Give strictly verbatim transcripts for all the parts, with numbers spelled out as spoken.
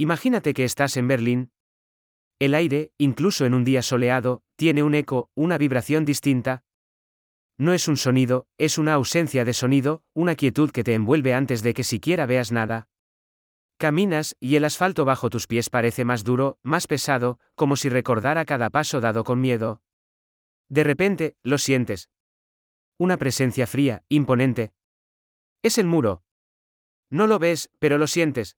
Imagínate que estás en Berlín. El aire, incluso en un día soleado, tiene un eco, una vibración distinta. No es un sonido, es una ausencia de sonido, una quietud que te envuelve antes de que siquiera veas nada. Caminas, y el asfalto bajo tus pies parece más duro, más pesado, como si recordara cada paso dado con miedo. De repente, lo sientes. Una presencia fría, imponente. Es el muro. No lo ves, pero lo sientes.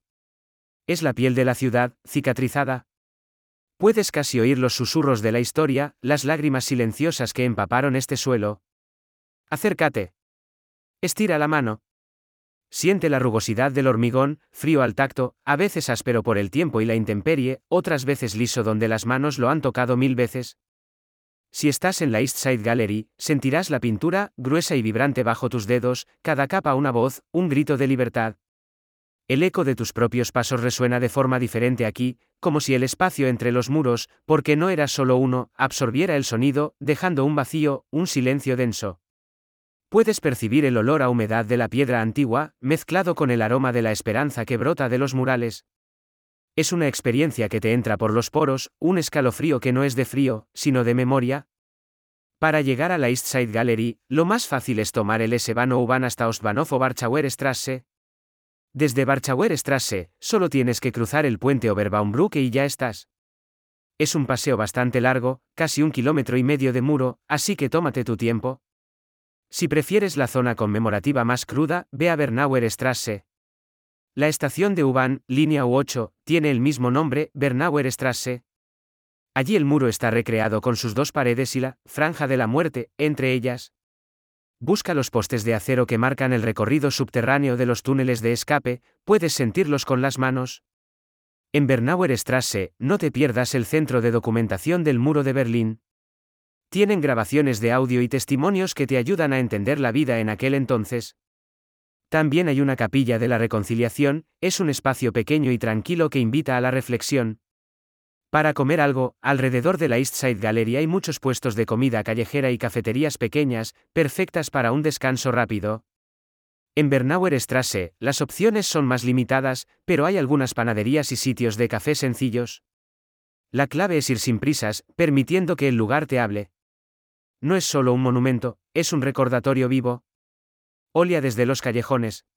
Es la piel de la ciudad, cicatrizada. Puedes casi oír los susurros de la historia, las lágrimas silenciosas que empaparon este suelo. Acércate. Estira la mano. Siente la rugosidad del hormigón, frío al tacto, a veces áspero por el tiempo y la intemperie, otras veces liso donde las manos lo han tocado mil veces. Si estás en la East Side Gallery, sentirás la pintura, gruesa y vibrante bajo tus dedos, cada capa una voz, un grito de libertad. El eco de tus propios pasos resuena de forma diferente aquí, como si el espacio entre los muros, porque no era solo uno, absorbiera el sonido, dejando un vacío, un silencio denso. Puedes percibir el olor a humedad de la piedra antigua, mezclado con el aroma de la esperanza que brota de los murales. Es una experiencia que te entra por los poros, un escalofrío que no es de frío, sino de memoria. Para llegar a la East Side Gallery, lo más fácil es tomar el S-Bahn o U-Bahn hasta Ostbahnhof o Warschauer Straße. Desde Warschauer Straße, solo tienes que cruzar el puente Oberbaumbrücke y ya estás. Es un paseo bastante largo, casi un kilómetro y medio de muro, así que tómate tu tiempo. Si prefieres la zona conmemorativa más cruda, ve a Bernauer Straße. La estación de U-Bahn, línea U ocho, tiene el mismo nombre, Bernauer Straße. Allí el muro está recreado con sus dos paredes y la franja de la muerte, entre ellas. Busca los postes de acero que marcan el recorrido subterráneo de los túneles de escape, puedes sentirlos con las manos. En Bernauer Straße, no te pierdas el centro de documentación del Muro de Berlín. Tienen grabaciones de audio y testimonios que te ayudan a entender la vida en aquel entonces. También hay una capilla de la reconciliación, es un espacio pequeño y tranquilo que invita a la reflexión. Para comer algo, alrededor de la East Side Gallery hay muchos puestos de comida callejera y cafeterías pequeñas, perfectas para un descanso rápido. En Bernauer Straße, las opciones son más limitadas, pero hay algunas panaderías y sitios de café sencillos. La clave es ir sin prisas, permitiendo que el lugar te hable. No es solo un monumento, es un recordatorio vivo. Olia desde los callejones.